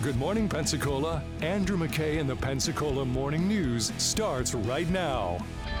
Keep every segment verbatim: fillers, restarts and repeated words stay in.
Good Morning Pensacola, Andrew McKay and the Pensacola Morning News starts right now.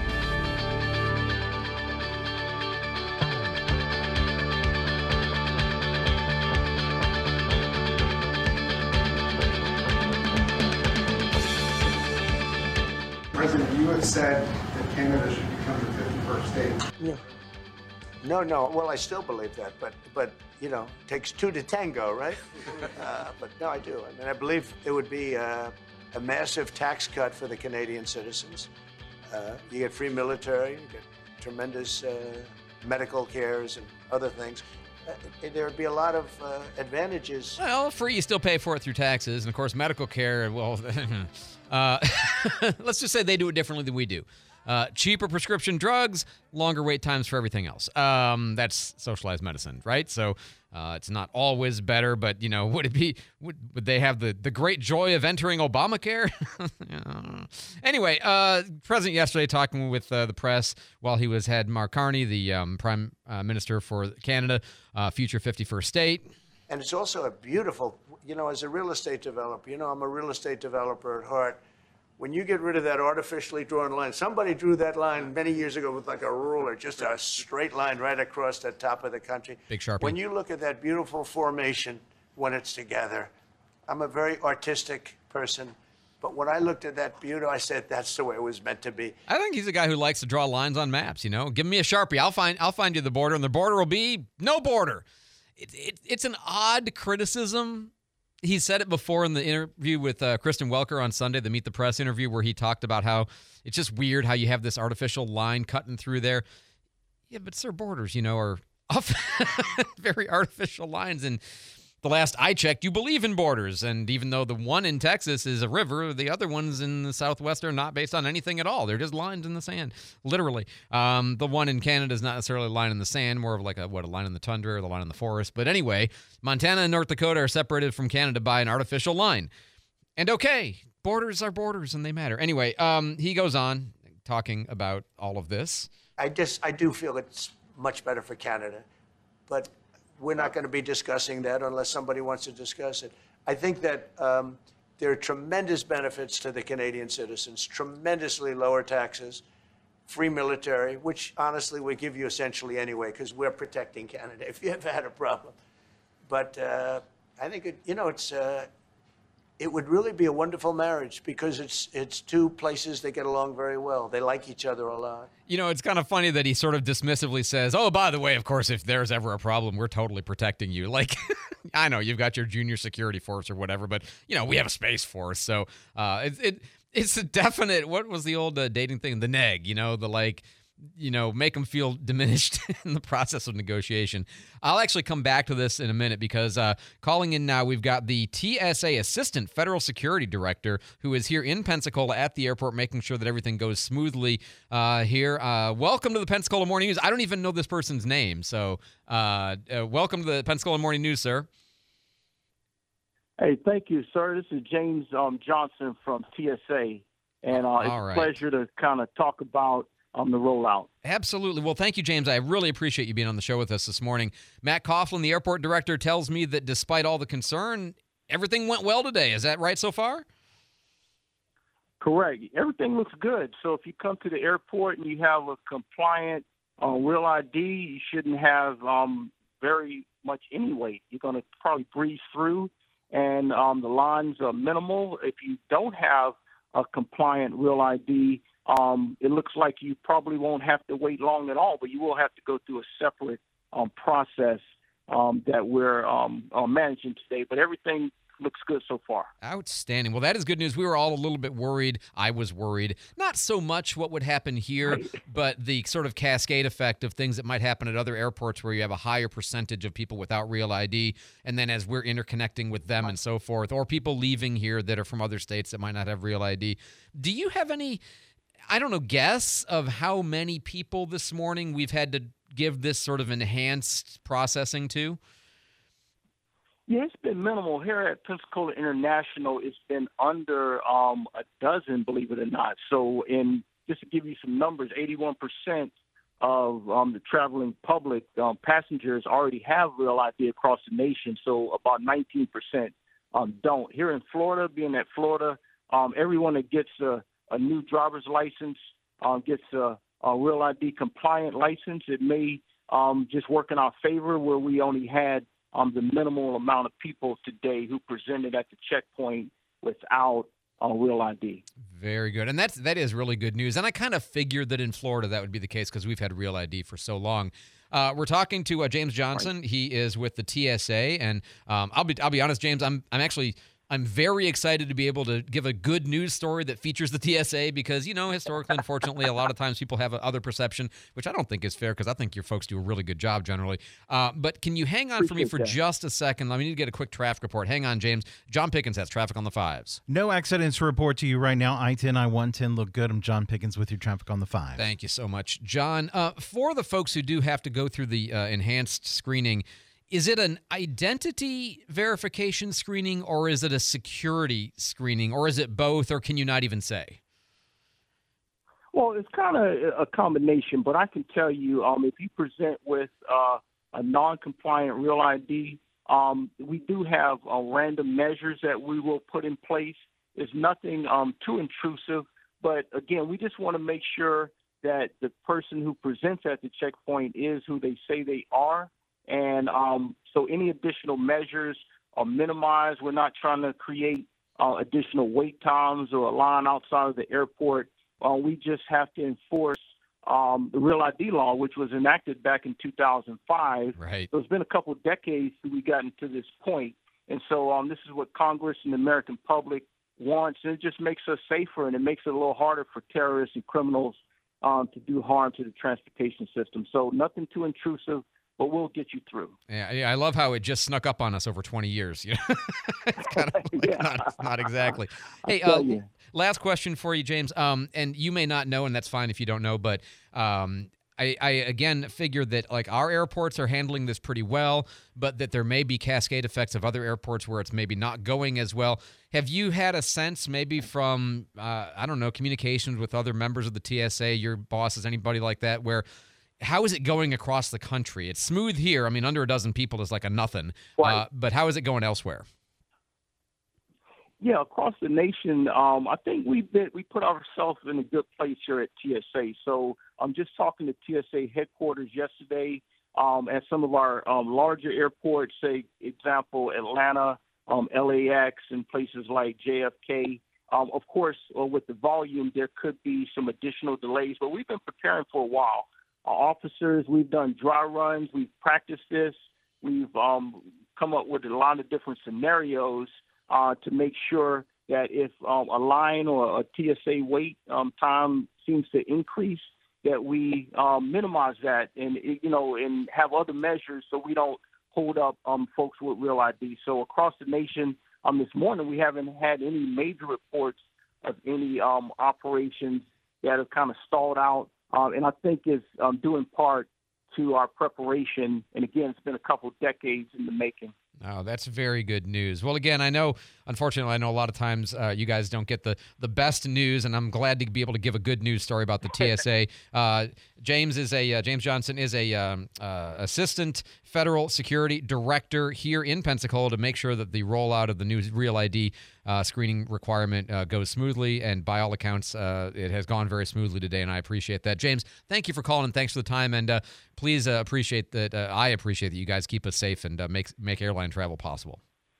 President, you have said that Canada should become the fifty-first state. Yeah. No, no. Well, I still believe that, but, but you know, it takes two to tango, right? uh, but no, I do. I mean, I believe it would be uh, a massive tax cut for the Canadian citizens. Uh, you get free military, you get tremendous uh, medical cares and other things. Uh, there would be a lot of uh, advantages. Well, free, you still pay for it through taxes. And, of course, medical care, well, uh, let's just say they do it differently than we do. Uh, cheaper prescription drugs, longer wait times for everything else. Um, that's socialized medicine, right? So uh, it's not always better, but, you know, would it be, would, would they have the, the great joy of entering Obamacare? Anyway, uh, President yesterday talking with uh, the press while he was had Mark Carney, the um, Prime uh, Minister for Canada, uh, future fifty-first state. And it's also a beautiful, you know, as a real estate developer, you know, I'm a real estate developer at heart. When you get rid of that artificially drawn line, somebody drew that line many years ago with like a ruler, just a straight line right across the top of the country. Big Sharpie. When you look at that beautiful formation when it's together, I'm a very artistic person, but when I looked at that beauty, I said, that's the way it was meant to be. I think he's a guy who likes to draw lines on maps, you know. Give me a Sharpie. I'll find I'll find you the border, and the border will be no border. It, it, it's an odd criticism. He said it before in the interview with uh, Kristen Welker on Sunday, the Meet the Press interview, where he talked about how it's just weird how you have this artificial line cutting through there. Yeah, but sir, borders, you know, are often very artificial lines. And the last I checked, you believe in borders. And even though the one in Texas is a river, the other ones in the Southwest are not based on anything at all. They're just lines in the sand, literally. Um, the one in Canada is not necessarily a line in the sand, more of like a, what, a line in the tundra or the line in the forest. But anyway, Montana and North Dakota are separated from Canada by an artificial line. And okay, borders are borders and they matter. Anyway, um, he goes on talking about all of this. I just, I do feel it's much better for Canada, but we're not going to be discussing that unless somebody wants to discuss it. I think that um, there are tremendous benefits to the Canadian citizens, tremendously lower taxes, free military, which honestly we give you essentially anyway because we're protecting Canada if you ever had a problem. But uh, I think, it, you know, it's uh, it would really be a wonderful marriage because it's it's two places that get along very well. They like each other a lot. You know, it's kind of funny that he sort of dismissively says, oh, by the way, of course, if there's ever a problem, we're totally protecting you. Like, I know you've got your junior security force or whatever, but, you know, we have a space force. So uh, it, it it's a definite, what was the old uh, dating thing? The neg, you know, the like, you know, make them feel diminished in the process of negotiation. I'll actually come back to this in a minute because uh, calling in now, we've got the T S A Assistant Federal Security Director who is here in Pensacola at the airport making sure that everything goes smoothly uh, here. Uh, welcome to the Pensacola Morning News. I don't even know this person's name, so uh, uh, welcome to the Pensacola Morning News, sir. Hey, thank you, sir. This is James um, Johnson from T S A, and uh, it's right. a pleasure to kind of talk about on the rollout. Absolutely. Well, thank you, James. I really appreciate you being on the show with us this morning. Matt Coughlin, the airport director, tells me that despite all the concern, everything went well today. Is that right so far? Correct. Everything looks good. So if you come to the airport and you have a compliant uh, Real I D, you shouldn't have um, very much any wait. You're going to probably breeze through, and um, the lines are minimal. If you don't have a compliant Real I D, Um, it looks like you probably won't have to wait long at all, but you will have to go through a separate um, process um, that we're um, uh, managing today. But everything looks good so far. Outstanding. Well, that is good news. We were all a little bit worried. I was worried. Not so much what would happen here, but the sort of cascade effect of things that might happen at other airports where you have a higher percentage of people without Real I D, and then as we're interconnecting with them and so forth, or people leaving here that are from other states that might not have Real I D. Do you have any, I don't know, guess of how many people this morning we've had to give this sort of enhanced processing to? Yeah, it's been minimal. Here at Pensacola International, it's been under um, a dozen, believe it or not. So in just to give you some numbers, eighty-one percent of um, the traveling public um, passengers already have Real I D across the nation. So about nineteen percent um, don't. Here in Florida, being that Florida, um, everyone that gets a, a new driver's license um, gets a, a Real I D compliant license. It may um, just work in our favor where we only had um, the minimal amount of people today who presented at the checkpoint without a Real I D. Very good. And that's, that is really good news. And I kind of figured that in Florida that would be the case because we've had Real I D for so long. Uh, we're talking to uh, James Johnson. Right. He is with the T S A, and um, I'll be I'll be honest, James. I'm I'm actually I'm very excited to be able to give a good news story that features the T S A because, you know, historically, unfortunately, a lot of times people have a other perception, which I don't think is fair because I think your folks do a really good job generally. Uh, but can you hang on Appreciate for me for that. just a second? Let me need to get a quick traffic report. Hang on, James. John Pickens has traffic on the fives. No accidents to report to you right now. I ten, I one ten look good. I'm John Pickens with your traffic on the five. Thank you so much, John. Uh, for the folks who do have to go through the uh, enhanced screening, is it an identity verification screening or is it a security screening or is it both or can you not even say? Well, it's kind of a combination, but I can tell you um, if you present with uh, a non-compliant Real I D, um, we do have uh, random measures that we will put in place. It's nothing um, too intrusive, but again, we just want to make sure that the person who presents at the checkpoint is who they say they are. And um, so any additional measures are minimized. We're not trying to create uh, additional wait times or a line outside of the airport. Uh, we just have to enforce um, the Real I D law, which was enacted back in two thousand five. Right. So it's been a couple of decades that we gotten to this point. And so um, this is what Congress and the American public wants. And it just makes us safer, and it makes it a little harder for terrorists and criminals um, to do harm to the transportation system. So nothing too intrusive, but we'll get you through. Yeah, yeah, I love how it just snuck up on us over twenty years. You know? It's kind of like yeah. not, not exactly. Hey, uh, last question for you, James. Um, and you may not know, and that's fine if you don't know, but um, I, I, again, figure that like our airports are handling this pretty well, but that there may be cascade effects of other airports where it's maybe not going as well. Have you had a sense maybe from, uh, I don't know, communications with other members of the T S A, your bosses, anybody like that, where how is it going across the country? It's smooth here. I mean, under a dozen people is like a nothing. Right. Uh, but how is it going elsewhere? Yeah, across the nation, um, I think we been, we put ourselves in a good place here at T S A. So I'm just talking to T S A headquarters yesterday um, at some of our um, larger airports, say, example, Atlanta, um, L A X, and places like J F K. Um, of course, uh, with the volume, there could be some additional delays, but we've been preparing for a while. Our officers, we've done dry runs, we've practiced this, we've um, come up with a lot of different scenarios uh, to make sure that if um, a line or a T S A wait um, time seems to increase, that we um, minimize that and, you know, and have other measures so we don't hold up um, folks with Real I D. So across the nation, um, this morning, we haven't had any major reports of any um, operations that have kind of stalled out. Um, and I think it's um, due in part to our preparation. And again, it's been a couple decades in the making. Oh, that's very good news. Well, again, I know, unfortunately, I know a lot of times uh, you guys don't get the, the best news, and I'm glad to be able to give a good news story about the T S A. uh, James is a uh, James Johnson is a um, uh, assistant federal security director here in Pensacola to make sure that the rollout of the new Real I D uh, screening requirement uh, goes smoothly. And by all accounts, uh, it has gone very smoothly today, and I appreciate that. James, thank you for calling, and thanks for the time. And uh, please uh, appreciate that. Uh, I appreciate that you guys keep us safe and uh, make make airline travel possible.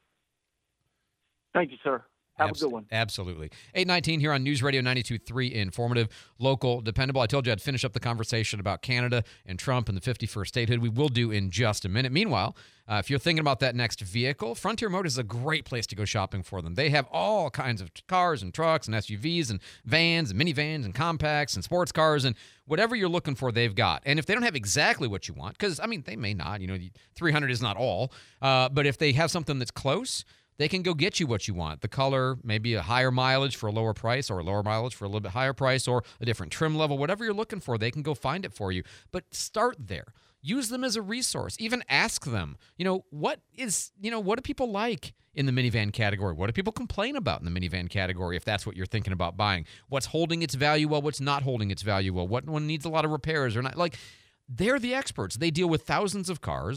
Thank you, sir. Have Abs- a good one. Absolutely. eight nineteen here on News Radio ninety-two point three, informative, local, dependable. I told you I'd finish up the conversation about Canada and Trump and the fifty-first statehood. We will do in just a minute. Meanwhile, uh, if you're thinking about that next vehicle, Frontier Motors is a great place to go shopping for them. They have all kinds of cars and trucks and S U Vs and vans and minivans and compacts and sports cars and whatever you're looking for, they've got. And if they don't have exactly what you want, because, I mean, they may not. You know, three hundred is not all. Uh, but if they have something that's close, they can go get you what you want. The color, maybe a higher mileage for a lower price, or a lower mileage for a little bit higher price, or a different trim level. Whatever you're looking for, they can go find it for you. But start there. Use them as a resource. Even ask them, you know, what is, you know, what do people like in the minivan category? What do people complain about in the minivan category if that's what you're thinking about buying? What's holding its value well? What's not holding its value well? What one needs a lot of repairs or not? Like, they're the experts. They deal with thousands of cars,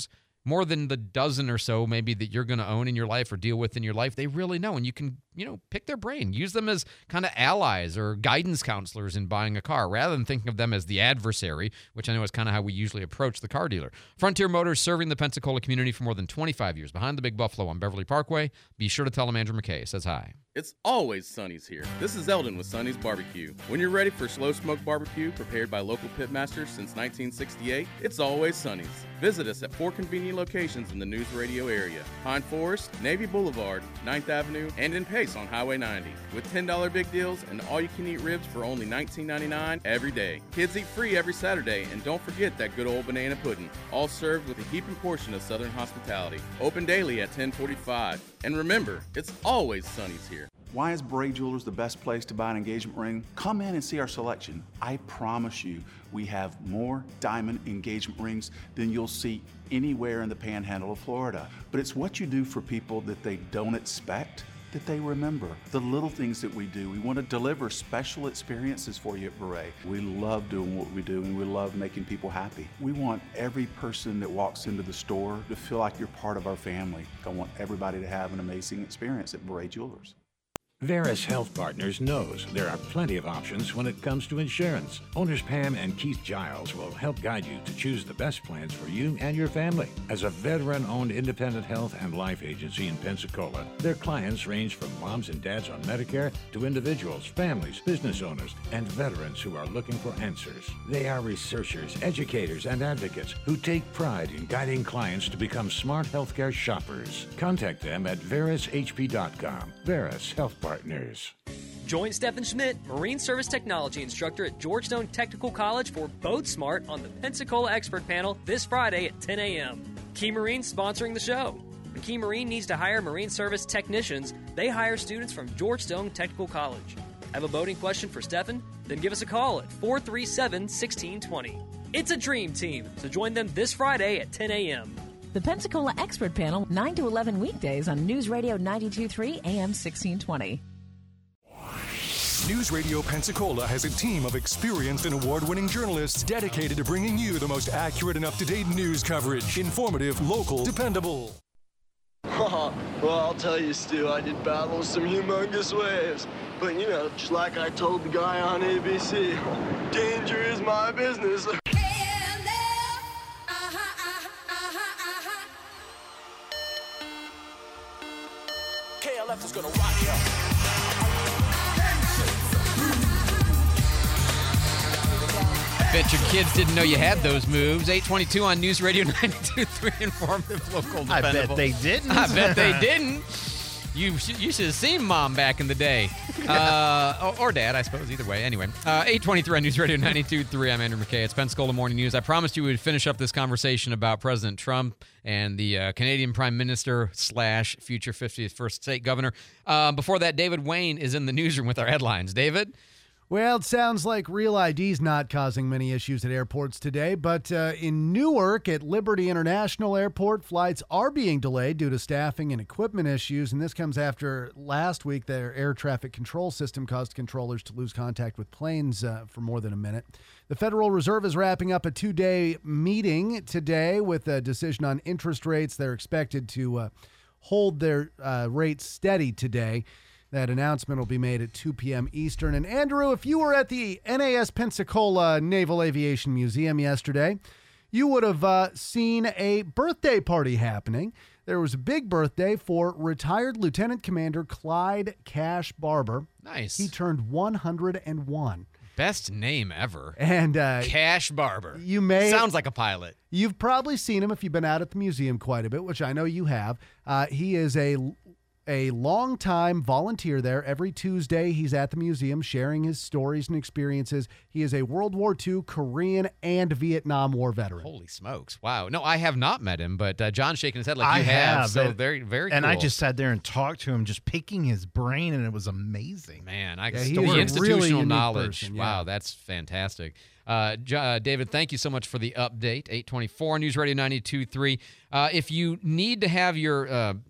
more than the dozen or so maybe that you're going to own in your life or deal with in your life. They really know, and you can, you know, pick their brain. Use them as kind of allies or guidance counselors in buying a car rather than thinking of them as the adversary, which I know is kind of how we usually approach the car dealer. Frontier Motors, serving the Pensacola community for more than twenty-five years, behind the Big Buffalo on Beverly Parkway. Be sure to tell them Andrew McKay says hi. It's always Sonny's here. This is Eldon with Sonny's Barbecue. When you're ready for slow smoke barbecue prepared by local pitmasters since nineteen sixty-eight, it's always Sonny's. Visit us at four convenient locations in the News Radio area: Pine Forest, Navy Boulevard, ninth Avenue, and in Pace on Highway ninety. With ten dollar big deals and all-you-can-eat ribs for only nineteen ninety-nine every day. Kids eat free every Saturday, and don't forget that good old banana pudding, all served with a heaping portion of Southern hospitality. Open daily at ten forty-five. And remember, it's always Sonny's here. Why is Beret Jewelers the best place to buy an engagement ring? Come in and see our selection. I promise you, we have more diamond engagement rings than you'll see anywhere in the panhandle of Florida. But it's what you do for people that they don't expect that they remember. The little things that we do. We want to deliver special experiences for you at Beret. We love doing what we do, and we love making people happy. We want every person that walks into the store to feel like you're part of our family. I want everybody to have an amazing experience at Beret Jewelers. Veris Health Partners knows there are plenty of options when it comes to insurance. Owners Pam and Keith Giles will help guide you to choose the best plans for you and your family. As a veteran-owned independent health and life agency in Pensacola, their clients range from moms and dads on Medicare to individuals, families, business owners, and veterans who are looking for answers. They are researchers, educators, and advocates who take pride in guiding clients to become smart healthcare shoppers. Contact them at veris h p dot com. Veris Health Partners. Partners. Join Stephen Schmidt, Marine Service Technology Instructor at Georgetown Technical College for Boat Smart on the Pensacola Expert Panel this Friday at ten a.m. Key Marine sponsoring the show. When Key Marine needs to hire Marine Service technicians, they hire students from Georgetown Technical College. Have a boating question for Stephen? Then give us a call at four three seven, one six two zero. It's a dream team, so join them this Friday at ten a.m. The Pensacola Expert Panel, nine to eleven weekdays on News Radio ninety-two point three A M sixteen twenty. News Radio Pensacola has a team of experienced and award-winning journalists dedicated to bringing you the most accurate and up-to-date news coverage. Informative, local, dependable. Well, I'll tell you, Stu, I did battle some humongous waves. But, you know, just like I told the guy on A B C, danger is my business. K L F is gonna rock you. Bet your kids didn't know you had those moves. eight twenty-two on News Radio ninety-two point three, informative, local, dependable. I bet they didn't. I bet they didn't. You sh- you should have seen Mom back in the day. Uh, or, or Dad, I suppose, either way. Anyway, uh, eight twenty-three on News Radio ninety-two point three. I'm Andrew McKay. It's Pensacola Morning News. I promised you we'd finish up this conversation about President Trump and the uh, Canadian Prime Minister slash future fiftieth First State Governor. Uh, before that, David Wayne is in the newsroom with our headlines. David? Well, it sounds like Real I D's not causing many issues at airports today, but uh, in Newark at Liberty International Airport, flights are being delayed due to staffing and equipment issues, and this comes after last week their air traffic control system caused controllers to lose contact with planes uh, for more than a minute. The Federal Reserve is wrapping up a two-day meeting today with a decision on interest rates. They're expected to uh, hold their uh, rates steady today. That announcement will be made at two p.m. Eastern. And Andrew, if you were at the N A S Pensacola Naval Aviation Museum yesterday, you would have uh, seen a birthday party happening. There was a big birthday for retired Lieutenant Commander Clyde Cash Barber. Nice. He turned one hundred one. Best name ever. And uh, Cash Barber. You may sounds like a pilot. You've probably seen him if you've been out at the museum quite a bit, which I know you have. Uh, he is a a longtime volunteer there. Every Tuesday, he's at the museum sharing his stories and experiences. He is a World War Two, Korean, and Vietnam War veteran. Holy smokes. Wow. No, I have not met him, but uh, John's shaking his head like I you have. have So and, very, very And cool. I just sat there and talked to him, just picking his brain, and it was amazing. Man, I Yeah, he the is a institutional really unique knowledge. person, yeah. Wow, that's fantastic. Uh, J- uh, David, thank you so much for the update. eight twenty-four News Radio ninety-two point three. Uh, if you need to have your uh,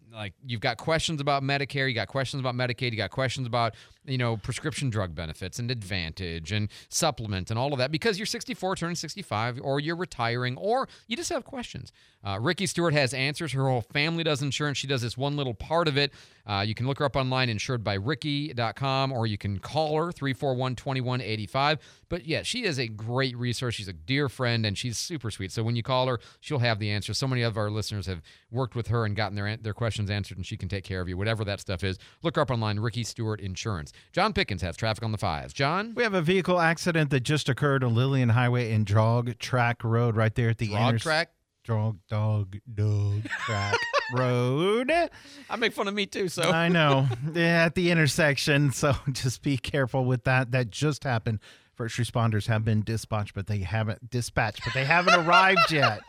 like you've got questions about Medicare, you got questions about Medicaid, you got questions about, you know, prescription drug benefits and Advantage and supplement and all of that because you're sixty-four, turning sixty-five, or you're retiring, or you just have questions. Uh, Ricky Stewart has answers. Her whole family does insurance. She does this one little part of it. Uh, you can look her up online, insured by ricky dot com, or you can call her, three four one, two one eight five. But yeah, she is a great resource. She's a dear friend, and she's super sweet. So when you call her, she'll have the answers. So many of our listeners have worked with her and gotten their their questions answered, and she can take care of you, whatever that stuff is. Look her up online, Ricky Stewart Insurance. John Pickens has traffic on the fives. John? We have a vehicle accident that just occurred on Lillian Highway and Jog Track Road right there at the Jog inter- Track? Jog, dog, dog, track road. I make fun of me too, so. I know. Yeah, at the intersection, so just be careful with that. That just happened. First responders have been dispatched, but they haven't dispatched, but they haven't arrived yet.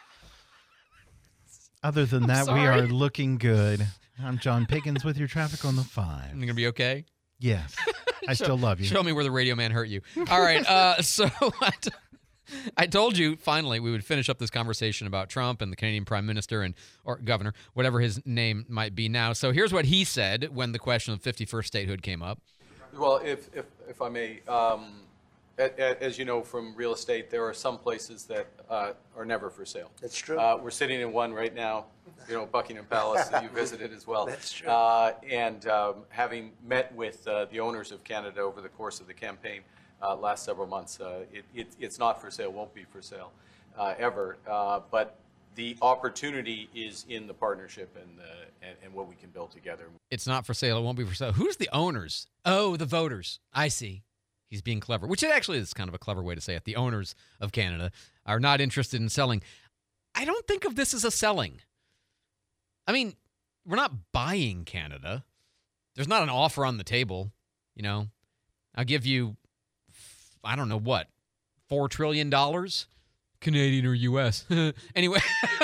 Other than I'm that, sorry. we are looking good. I'm John Pickens with your traffic on the five. You gonna be okay? Yes. I Show- still love you. Show me where the radio man hurt you. All right. Uh, so I, t- I told you finally we would finish up this conversation about Trump and the Canadian Prime Minister and or governor, whatever his name might be now. So here's what he said when the question of fifty-first statehood came up. Well, if if, if I may, um, a, a, as you know from real estate, there are some places that uh, are never for sale. That's true. Uh, we're sitting in one right now, you know, Buckingham Palace that you visited as well. That's true. Uh, and um, having met with uh, the owners of Canada over the course of the campaign uh, last several months, uh, it, it, it's not for sale, won't be for sale uh, ever. Uh, but the opportunity is in the partnership and, the, and and what we can build together. It's not for sale. It won't be for sale. Who's the owners? Oh, the voters. I see. He's being clever, which it actually is kind of a clever way to say it. The owners of Canada are not interested in selling. I don't think of this as a selling. I mean, we're not buying Canada. There's not an offer on the table. You know, I'll give you, I don't know what, four trillion dollars, Canadian or U S Anyway.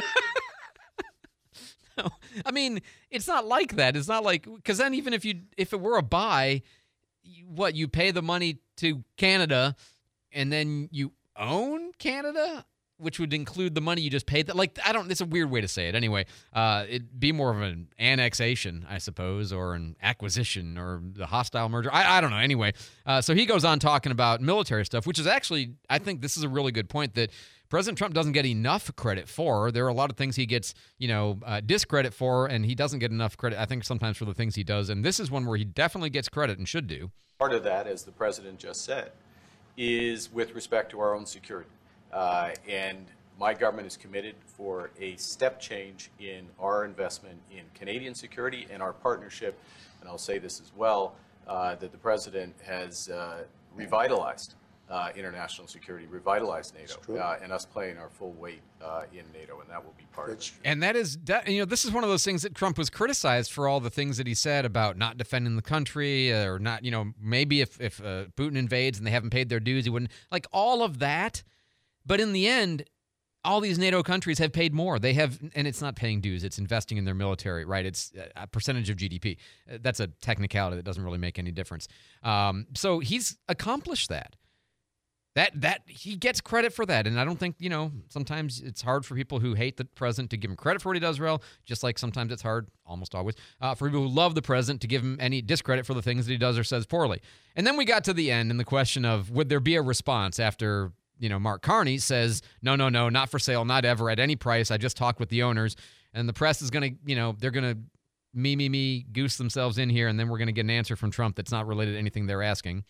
No, I mean, it's not like that. It's not like, because then even if you, if it were a buy, you- what, you pay the money to Canada and then you own Canada, which would include the money you just paid. That, like, I don't, it's a weird way to say it. Anyway, uh, it'd be more of an annexation, I suppose, or an acquisition or the hostile merger. I, I don't know. Anyway, uh, so he goes on talking about military stuff, which is actually, I think this is a really good point that President Trump doesn't get enough credit for. There are a lot of things he gets, you know, uh, discredit for, and he doesn't get enough credit, I think, sometimes for the things he does. And this is one where he definitely gets credit and should do. Part of that, as the president just said, is with respect to our own security. Uh, and my government is committed for a step change in our investment in Canadian security and our partnership. And I'll say this as well, uh, that the president has uh, revitalized uh, international security, revitalized NATO, uh, and us playing our full weight uh, in NATO, and that will be part of it. And that is, you know, this is one of those things that Trump was criticized for, all the things that he said about not defending the country, or not, you know, maybe if, if uh, Putin invades and they haven't paid their dues, he wouldn't, like all of that. But in the end, all these NATO countries have paid more. They have, and it's not paying dues, it's investing in their military, right? It's a percentage of G D P. That's a technicality that doesn't really make any difference. Um, so he's accomplished that. That that he gets credit for that, and I don't think, you know, sometimes it's hard for people who hate the president to give him credit for what he does well, just like sometimes it's hard, almost always, uh, for people who love the president to give him any discredit for the things that he does or says poorly. And then we got to the end and the question of, would there be a response after, you know, Mark Carney says, no, no, no, not for sale, not ever, at any price. I just talked with the owners, and the press is going to, you know, they're going to me, me, me, goose themselves in here, and then we're going to get an answer from Trump that's not related to anything they're asking.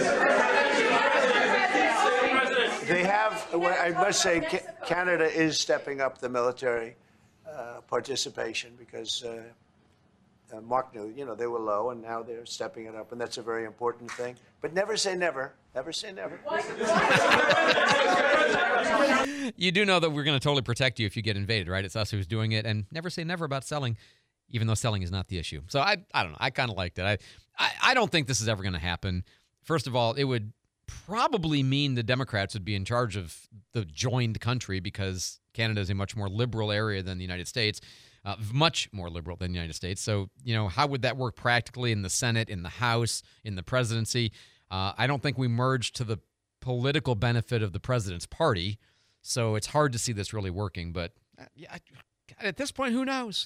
They have, well, I must say, Ca- Canada is stepping up the military uh, participation because uh, uh, Mark knew, you know, they were low, and now they're stepping it up, and that's a very important thing. But never say never. Never say never. You do know that we're going to totally protect you if you get invaded, right? It's us who's doing it, and never say never about selling, even though selling is not the issue. So I, I don't know. I kind of liked it. I, I, I don't think this is ever going to happen. First of all, it would probably mean the Democrats would be in charge of the joined country because Canada is a much more liberal area than the United States, uh, much more liberal than the United States. So, you know, how would that work practically in the Senate, in the House, in the presidency? Uh, I don't think we merge to the political benefit of the president's party. So it's hard to see this really working. But uh, yeah, I, at this point, who knows?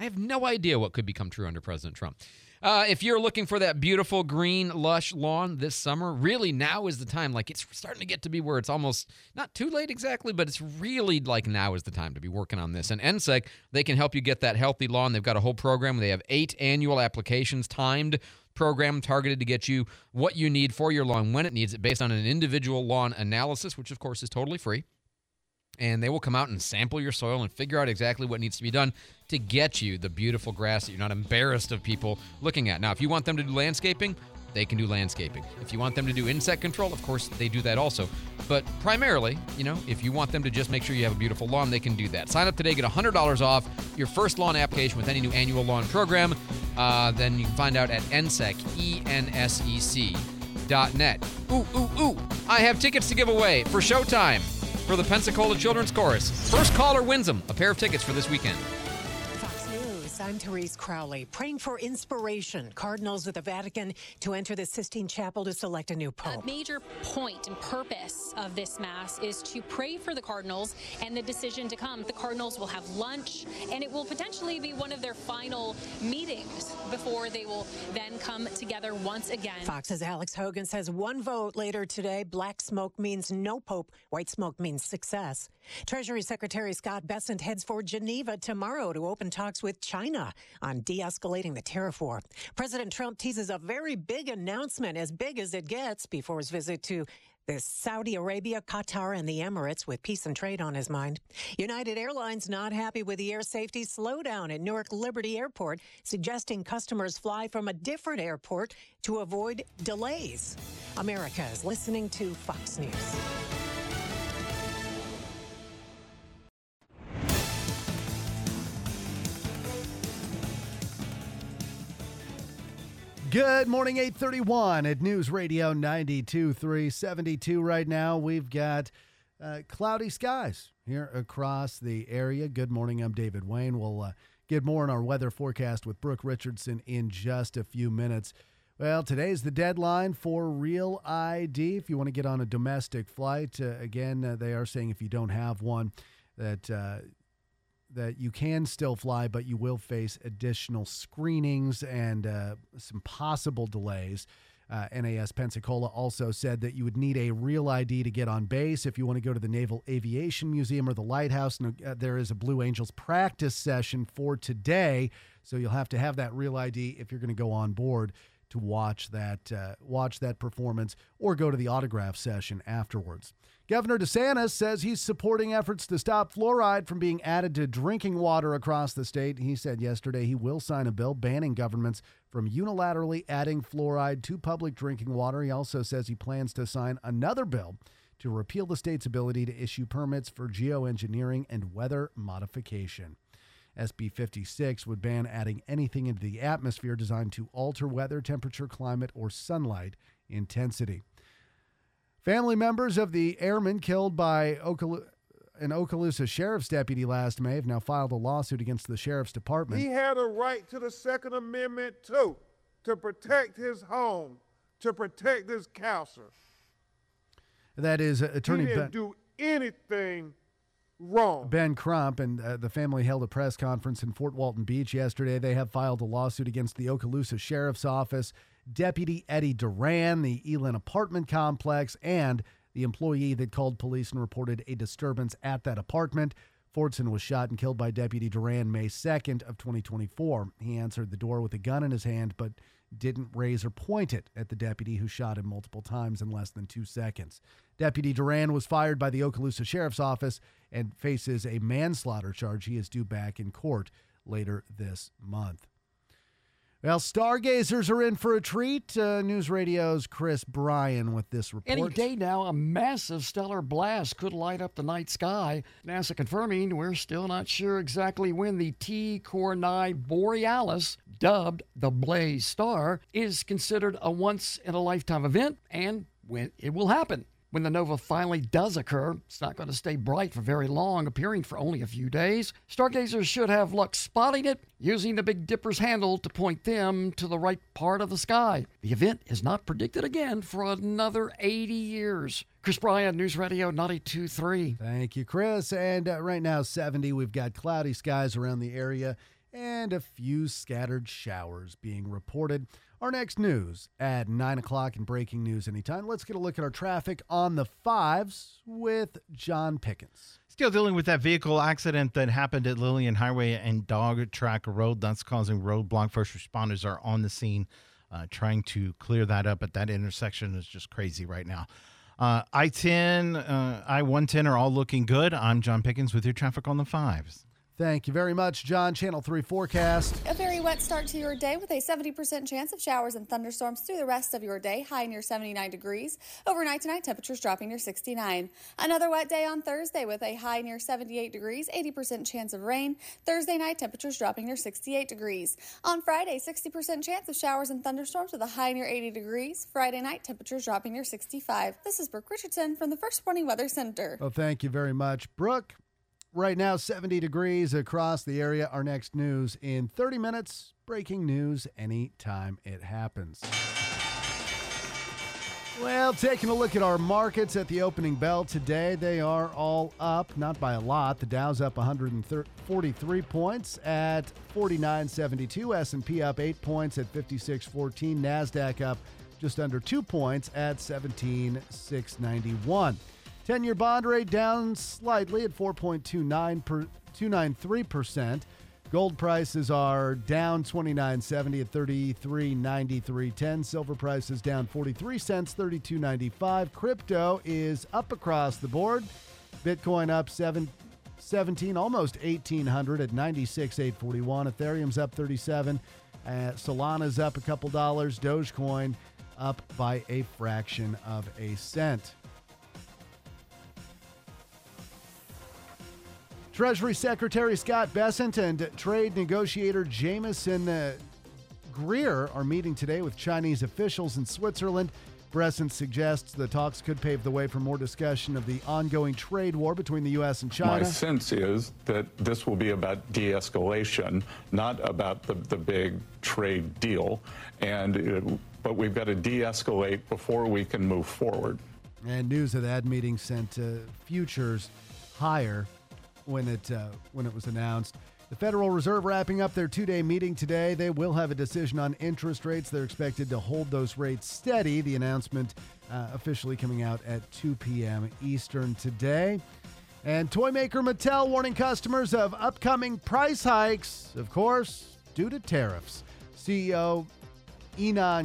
I have no idea what could become true under President Trump. Uh, if you're looking for that beautiful green, lush lawn this summer, really now is the time. Like, it's starting to get to be where it's almost not too late exactly, but it's really like now is the time to be working on this. And N S E C, they can help you get that healthy lawn. They've got a whole program. They have eight annual applications, timed program targeted to get you what you need for your lawn when it needs it, based on an individual lawn analysis, which of course is totally free. And they will come out and sample your soil and figure out exactly what needs to be done to get you the beautiful grass that you're not embarrassed of people looking at. Now, if you want them to do landscaping, they can do landscaping. If you want them to do insect control, of course, they do that also. But primarily, you know, if you want them to just make sure you have a beautiful lawn, they can do that. Sign up today, get one hundred dollars off your first lawn application with any new annual lawn program. Uh, then you can find out at N S E C, E N S E C dot net. Ooh, ooh, ooh. I have tickets to give away for Showtime for the Pensacola Children's Chorus. First caller wins them a pair of tickets for this weekend. Fox News, I'm Therese Crowley. Praying for inspiration. Cardinals at the Vatican to enter the Sistine Chapel to select a new pope. A major point and purpose of this Mass is to pray for the Cardinals and the decision to come. The Cardinals will have lunch, and it will potentially be one of their final meetings before they will then come together once again. Fox's Alex Hogan says one vote later today. Black smoke means no pope. White smoke means success. Treasury Secretary Scott Bessent heads for Geneva tomorrow to open talks with China on de-escalating the tariff war. President Trump teases a very big announcement, as big as it gets, before his visit to the Saudi Arabia, Qatar, and the Emirates, with peace and trade on his mind. United Airlines not happy with the air safety slowdown at Newark Liberty Airport, suggesting customers fly from a different airport to avoid delays. America is listening to Fox News. Good morning, eight thirty-one at News Radio ninety-two point three, seventy-two right now. We've got uh, cloudy skies here across the area. Good morning, I'm David Wayne. We'll uh, get more on our weather forecast with Brooke Richardson in just a few minutes. Well, today's the deadline for Real I D. If you want to get on a domestic flight, uh, again, uh, they are saying if you don't have one, that uh, that you can still fly, but you will face additional screenings and uh, some possible delays. Uh, N A S Pensacola also said that you would need a Real I D to get on base. If you want to go to the Naval Aviation Museum or the Lighthouse, uh, there is a Blue Angels practice session for today, so you'll have to have that Real I D if you're going to go on board to watch that uh, watch that performance or go to the autograph session afterwards. Governor DeSantis says he's supporting efforts to stop fluoride from being added to drinking water across the state. He said yesterday he will sign a bill banning governments from unilaterally adding fluoride to public drinking water. He also says he plans to sign another bill to repeal the state's ability to issue permits for geoengineering and weather modification. S B fifty-six would ban adding anything into the atmosphere designed to alter weather, temperature, climate, or sunlight intensity. Family members of the airman killed by Ocal- an Okaloosa sheriff's deputy last May have now filed a lawsuit against the sheriff's department. He had a right to the Second Amendment, too, to protect his home, to protect his counselor. That is uh, Attorney He didn't Ben- do anything wrong. Ben Crump and uh, the family held a press conference in Fort Walton Beach yesterday. They have filed a lawsuit against the Okaloosa Sheriff's Office, Deputy Eddie Duran, the Elin apartment complex, and the employee that called police and reported a disturbance at that apartment. Fordson was shot and killed by Deputy Duran May second of twenty twenty-four. He answered the door with a gun in his hand, but didn't raise or point it at the deputy, who shot him multiple times in less than two seconds. Deputy Duran was fired by the Okaloosa Sheriff's Office and faces a manslaughter charge. He is due back in court later this month. Well, stargazers are in for a treat. Uh, News Radio's Chris Bryan with this report. Any day now, a massive stellar blast could light up the night sky. NASA confirming we're still not sure exactly when the T Coronai Borealis, dubbed the Blaze Star, is considered a once-in-a-lifetime event and when it will happen. When the nova finally does occur, it's not going to stay bright for very long, appearing for only a few days. Stargazers should have luck spotting it, using the Big Dipper's handle to point them to the right part of the sky. The event is not predicted again for another eighty years. Chris Bryan, News Radio ninety-two point three. Thank you, Chris. And uh, right now, seventy. We've got cloudy skies around the area. and a few scattered showers being reported. Our next news at nine o'clock in Breaking News Anytime. Let's get a look at our traffic on the fives with John Pickens. Still dealing with that vehicle accident that happened at Lillian Highway and Dog Track Road. That's causing roadblock. First responders are on the scene uh, trying to clear that up, but that intersection is just crazy right now. Uh, I ten, uh, I one ten are all looking good. I'm John Pickens with your traffic on the fives. Thank you very much, John. Channel three forecast. A very wet start to your day with a seventy percent chance of showers and thunderstorms through the rest of your day, high near seventy-nine degrees. Overnight tonight, temperatures dropping near sixty-nine. Another wet day on Thursday with a high near seventy-eight degrees, eighty percent chance of rain. Thursday night, temperatures dropping near sixty-eight degrees. On Friday, sixty percent chance of showers and thunderstorms with a high near eighty degrees. Friday night, temperatures dropping near sixty-five. This is Brooke Richardson from the First Warning Weather Center. Well, thank you very much, Brooke. Right now, seventy degrees across the area. Our next news in thirty minutes. Breaking news anytime it happens. Well, taking a look at our markets at the opening bell today, they are all up, not by a lot. The Dow's up one hundred forty-three points at forty-nine seventy-two. S and P up eight points at fifty-six fourteen. NASDAQ up just under two points at seventeen six ninety-one. ten-year bond rate down slightly at four point two nine three percent. Gold prices are down twenty-nine seventy at thirty-three ninety-three ten. Silver prices down forty-three cents, thirty-two ninety-five. Crypto is up across the board. Bitcoin up seven, seventeen, almost eighteen hundred at ninety-six eight forty-one. Ethereum's up thirty-seven. Uh, Solana's up a couple dollars. Dogecoin up by a fraction of a cent. Treasury Secretary Scott Bessent and trade negotiator Jameson uh, Greer are meeting today with Chinese officials in Switzerland. Bessent suggests the talks could pave the way for more discussion of the ongoing trade war between the U S and China. My sense is that this will be about de-escalation, not about the, the big trade deal. And it, but we've got to de-escalate before we can move forward. And news of that meeting sent uh, futures higher when it uh, when it was announced. The Federal Reserve wrapping up their two-day meeting today. They will have a decision on interest rates. They're expected to hold those rates steady. The announcement uh, officially coming out at two p.m. Eastern today. And toy maker Mattel warning customers of upcoming price hikes, of course, due to tariffs. C E O Ynon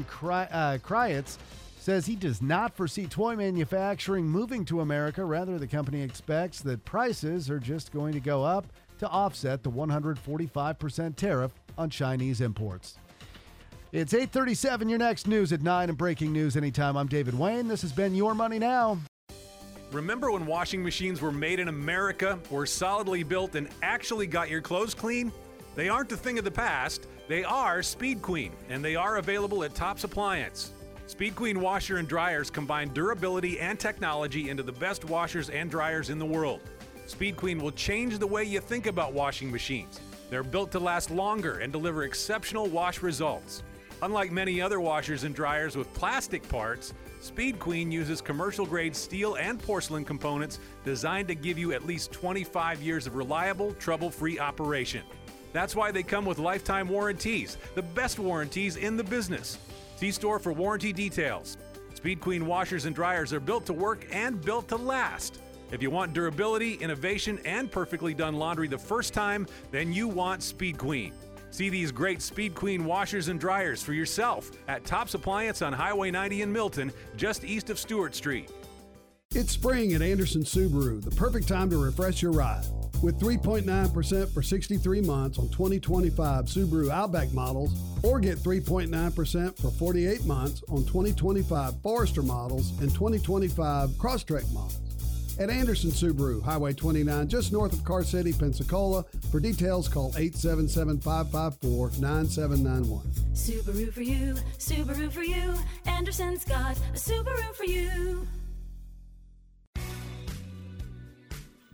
Kreiz says he does not foresee toy manufacturing moving to America. Rather, the company expects that prices are just going to go up to offset the one hundred forty-five percent tariff on Chinese imports. It's eight thirty-seven, your next news at nine and breaking news anytime. I'm David Wayne. This has been Your Money Now. Remember when washing machines were made in America, were solidly built, and actually got your clothes clean? They aren't a thing of the past. They are Speed Queen, and they are available at Tops Appliance. Speed Queen washer and dryers combine durability and technology into the best washers and dryers in the world. Speed Queen will change the way you think about washing machines. They're built to last longer and deliver exceptional wash results. Unlike many other washers and dryers with plastic parts, Speed Queen uses commercial-grade steel and porcelain components designed to give you at least twenty-five years of reliable, trouble-free operation. That's why they come with lifetime warranties, the best warranties in the business. See store for warranty details. Speed Queen washers and dryers are built to work and built to last. If you want durability, innovation, and perfectly done laundry the first time, then you want Speed Queen. See these great Speed Queen washers and dryers for yourself at Tops Appliance on Highway ninety in Milton, just east of Stewart Street. It's spring at Anderson Subaru, the perfect time to refresh your ride. With three point nine percent for sixty-three months on twenty twenty-five Subaru Outback models, or get three point nine percent for forty-eight months on twenty twenty-five Forester models and twenty twenty-five Crosstrek models. At Anderson Subaru, Highway twenty-nine, just north of Car City, Pensacola. For details, call eight seven seven, five five four, nine seven nine one. Subaru for you, Subaru for you. Anderson's got a Subaru for you.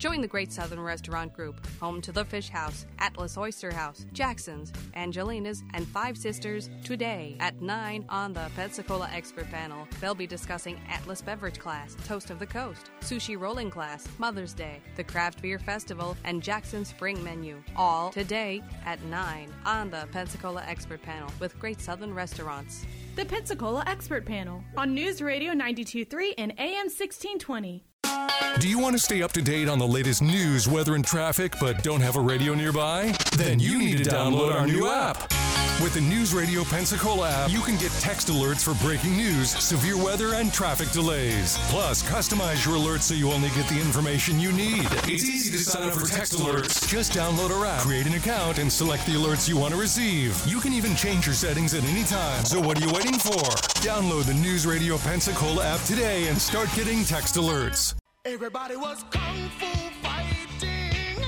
Join the Great Southern Restaurant Group, home to the Fish House, Atlas Oyster House, Jackson's, Angelina's, and Five Sisters today at nine on the Pensacola Expert Panel. They'll be discussing Atlas Beverage Class, Toast of the Coast, Sushi Rolling Class, Mother's Day, the Craft Beer Festival, and Jackson Spring Menu. All today at nine on the Pensacola Expert Panel with Great Southern Restaurants. The Pensacola Expert Panel on News Radio ninety-two point three and A M sixteen twenty. Do you want to stay up to date on the latest news, weather, and traffic, but don't have a radio nearby? Then you need to download our new app. With the News Radio Pensacola app, you can get text alerts for breaking news, severe weather, and traffic delays. Plus, customize your alerts so you only get the information you need. It's easy to sign up for text alerts. Just download our app, create an account, and select the alerts you want to receive. You can even change your settings at any time. So what are you waiting for? Download the News Radio Pensacola app today and start getting text alerts. Everybody was kung fu fighting.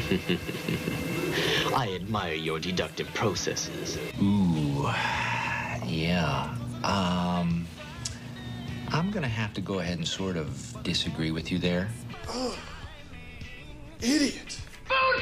I admire your deductive processes. Ooh, yeah. Um, I'm gonna have to go ahead and sort of disagree with you there. Oh, idiot. Food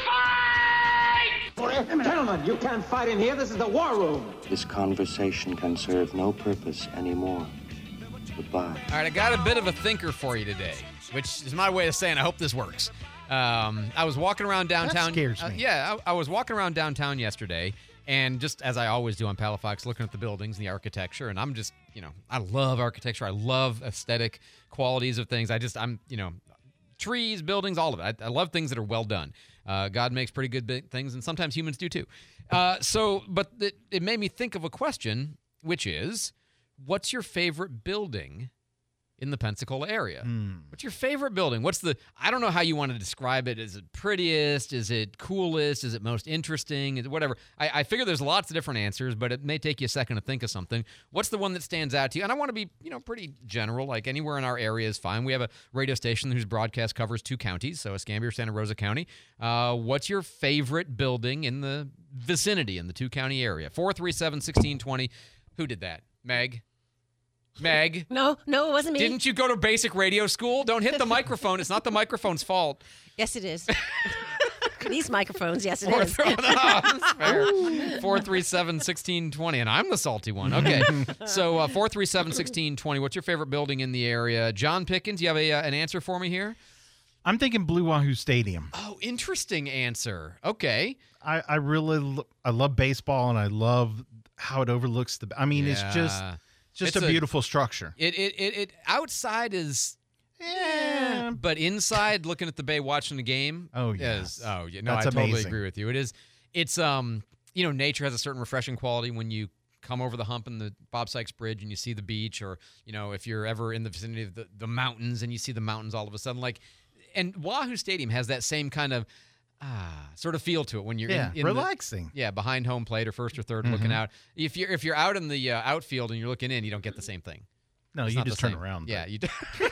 fight! Gentlemen, you can't fight in here. This is the war room. This conversation can serve no purpose anymore. Goodbye. All right, I got a bit of a thinker for you today, which is my way of saying I hope this works. Um, I was walking around downtown. That scares me. Uh, yeah, I, I was walking around downtown yesterday, and just as I always do on Palafox, looking at the buildings and the architecture, and I'm just, you know, I love architecture. I love aesthetic qualities of things. I just, I'm, you know, trees, buildings, all of it. I, I love things that are well done. Uh, God makes pretty good big things, and sometimes humans do too. Uh, so, but it, it made me think of a question, which is, what's your favorite building in the Pensacola area? Mm. What's your favorite building? What's the, I don't know how you want to describe it. Is it prettiest? Is it coolest? Is it most interesting? Is it whatever? I, I figure there's lots of different answers, but it may take you a second to think of something. What's the one that stands out to you? And I want to be, you know, pretty general, like anywhere in our area is fine. We have a radio station whose broadcast covers two counties, so Escambia, Santa Rosa County. Uh, what's your favorite building in the vicinity in the two-county area? four three seven, one six two zero. Who did that? Meg? Meg? No, no, it wasn't me. Didn't you go to basic radio school? Don't hit the microphone. It's not the microphone's fault. Yes, it is. These microphones, yes, it Four, is. no, that's fair. four three seven, one six two zero, and I'm the salty one. Okay, so uh, four three seven, one six two zero. What's your favorite building in the area? John Pickens, you have a, uh, an answer for me here? I'm thinking Blue Wahoo Stadium. Oh, interesting answer. Okay. I, I really lo- I love baseball, and I love how it overlooks the. I mean, Yeah. it's just just It's a a- beautiful structure. It it it, it outside is. Yeah, but inside, looking at the bay, watching the game. Oh, is- yes. oh yeah. No, That's I totally amazing. agree with you. It is. It's um. You know, nature has a certain refreshing quality when you come over the hump in the Bob Sykes Bridge and you see the beach, or you know, if you're ever in the vicinity of the, the mountains and you see the mountains all of a sudden, like. And Wahoo Stadium has that same kind of ah sort of feel to it when you're Yeah, in, in relaxing. The, yeah, behind home plate or first or 3rd looking Mhm. out. If you're if you're out in the uh, outfield and you're looking in, you don't get the same thing. No, It's you not just the turn same. around, Yeah, but- you do.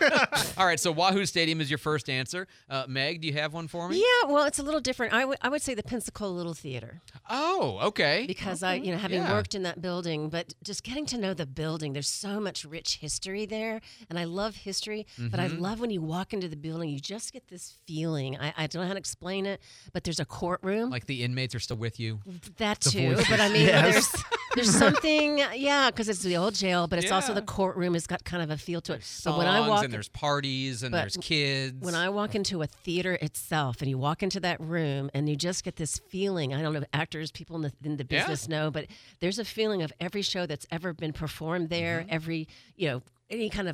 All right, so Wahoo Stadium is your first answer. Uh, Meg, do you have one for me? Yeah, well, it's a little different. I would I would say the Pensacola Little Theater. Oh, okay. Because I, you know, having Yeah. worked in that building, but just getting to know the building, there's so much rich history there, and I love history. But I Mhm. love when you walk into the building, you just get this feeling. I, I don't know how to explain it, but there's a courtroom. Like the inmates are still with you. That The too, voices. but I mean, Yes. there's there's something, yeah, because it's the old jail, but it's also Yeah. the courtroom has got kind of a feel to it. But Songs, when I walk, and there's parties and but there's kids. when I walk into a theater itself, and you walk into that room, and you just get this feeling. I don't know, actors, people in the, in the Yeah. business know, but there's a feeling of every show that's ever been performed there, Mm-hmm. every you know any kind of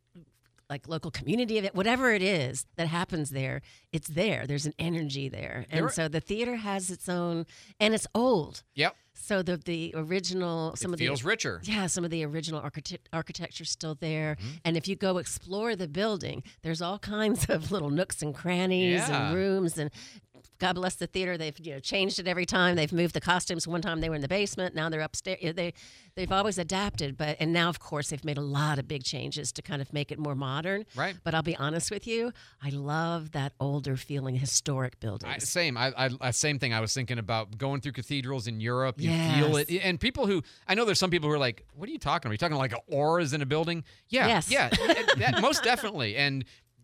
like local community event, whatever it is that happens there, it's there. There's an energy there, There and are- so the theater has its own, and it's old. Yep. So the the original, some It of the feels richer. Yeah, some of the original architect architecture's still there, Mm-hmm. and if you go explore the building, there's all kinds of little nooks and crannies Yeah. and rooms and. God bless the theater. They've you know changed it every time. They've moved the costumes. One time they were in the basement. Now they're upstairs. They they've always adapted, but and now of course they've made a lot of big changes to kind of make it more modern. Right. But I'll be honest with you, I love that older feeling, historic buildings. I, same. I, I, I same thing. I was thinking about going through cathedrals in Europe. You Yes. feel it, and people who I know there's some people who are like, "What are you talking about? Are you talking like auras in a building?" Yeah, Yes. yeah, that, that- most definitely. And